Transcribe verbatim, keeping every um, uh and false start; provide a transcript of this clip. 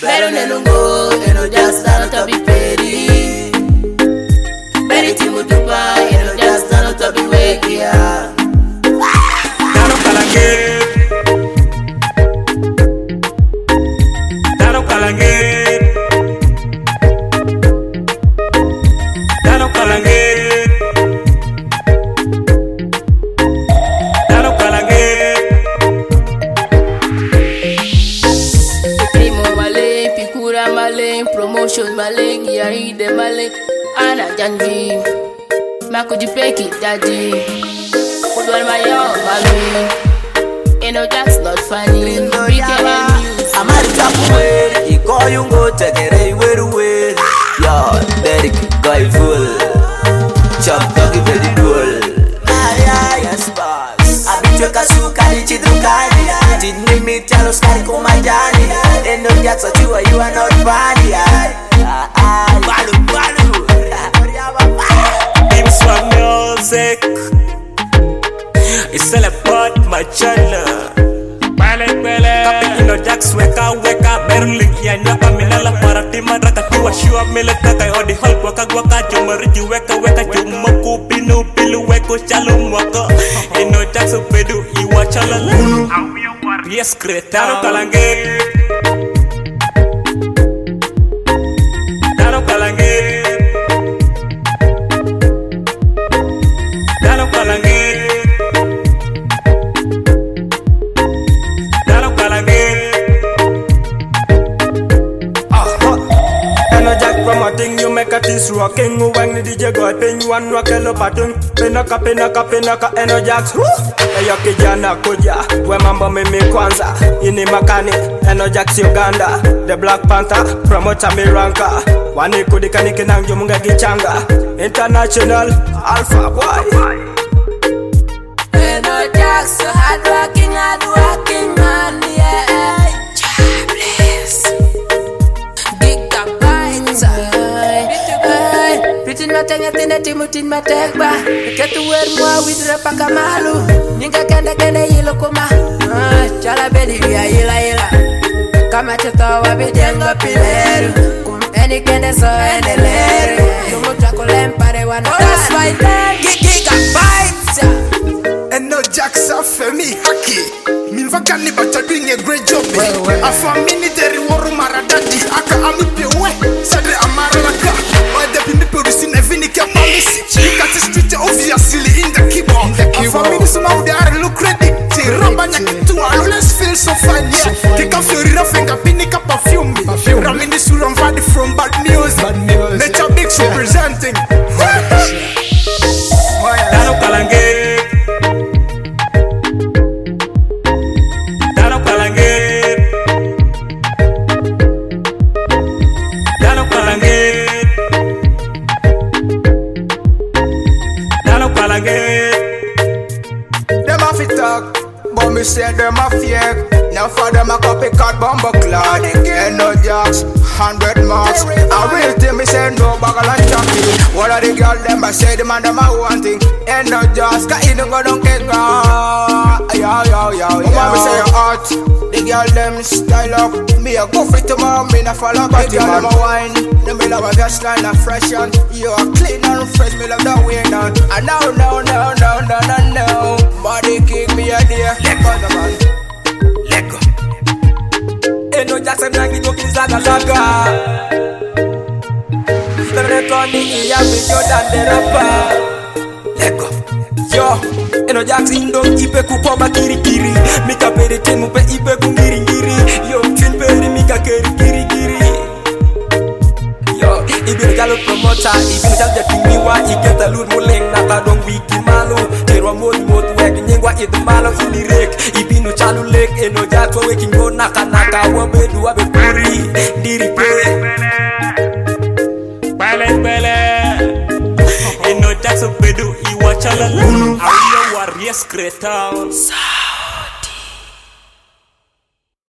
Pero nenungo, eno just stand to be petty. Very timutupa, eno just stand to be wake ya. Dano kalange, Dano kalange, Dano kalange, Dano kalange. Primo Malay, Pikura Malay, promotion Malay, Yaride Malay, Ana Janji, Mako Jipeki Daddy, Udwal Mayo Malay, Eno Jack's not funny, we can use. Amari Chapuwe, Iko Yungo, Tegere, Weruwe, Yo, Derek, Guy Full, Chop Doggy Belly Duel, Aya, yes, boss. Abichoka Sukari Chidrukani, didn't meet Talos Kariko Majani, Eno Jack's what you are, you are not funny. Balu, Balu, Team Swag Music, it's all about my channel. Bale bale, kapi ino Jax weka weka berling ya nyaka minala parati madraka tiwa shua meleka kai odi hol waka waka jomariji weka weka jomoku pinu pilu weko chalo mwaka ino Jax pedu iwa chalala. Yes, Dano kalange, Dano kalange, Dano kalange, Dano kalange. Eno Jack promoting, you make a this rocking. When the D J go pin you one rock a pattern. Penaka penaka penaka Eno Jax. Eyo kijana kuja, we mambo mimi kwanza. Ini makani, Eno Jax Uganda. The Black Panther, promoter miranka. Wani kudika nikinangu munga gichanga. International Alpha Boy. Eno Jack's so hard working, hard working man, yeah. Jobless. Gigabytes, ay. Pretty nothing at the Timutin Mategba. Get to wear more with Repaka Malu. Ninga kenda kenda yilo kuma. Chala bedi ya yila yila. Kama chata wabidenga pileru. Kumpeni kende so endeleru. Yumuta kulempare wana. That's why then Gigabytes. Eno Jax Femi Haki. Min vakani but you're doing a great job. A family deri waru maradadi. Aka ami pewe. Sadre amara laka. Why the people producing a vinica policy. You got the street obviously in the keyboard. A family somehow they are look ready. Ramba nyaki tu always feel so fine. Yeah. Kika florida finger pinika perfume. Ramini suram vadi from bad music. Nature Bigs representing. Dano kalange, Dano kalange, Dano kalange, Dano kalange. Them a fit talk, but me say them a fake. Now for them a copycat bomber clad. Eno Jax, hundred marks. I will tell me say no bagel and chocolate. What are the girls them I say the man them a one thing. Eno Jax, ka ino go don't get car. Yo yo yo yo. Mama me say you hot. The girl them style up. Me a go fit tomorrow, me na follow back. The girl them a wine. Them me love a just line a fresh and you a clean and fresh. Me love the way now. And now now now now now now now. Body kick me a day. Let go the man. Let go. Eno Jax mnangi joki zaga zaga. Retoni iya video dan derapa. Let go. Yo, Eno Jax indom ipe kupoba kiri kiri. Mika peri temu pe ipe kungiri ngiri. Yo, twin peri mika kiri kiri kiri. Yo, ibi jalo promoter, ibi jalo jatimiwa, igeta lur muleng naka dong wiki malu. Terwa mod mod wek nyengwa itu malo ini rek. Ibi no chalu lek Eno Jax wa weking go naka naka wa bedu wa bepuri diri pe. Bale bale, Eno Jax pedu iwa chalala. Ayo war yes Greta.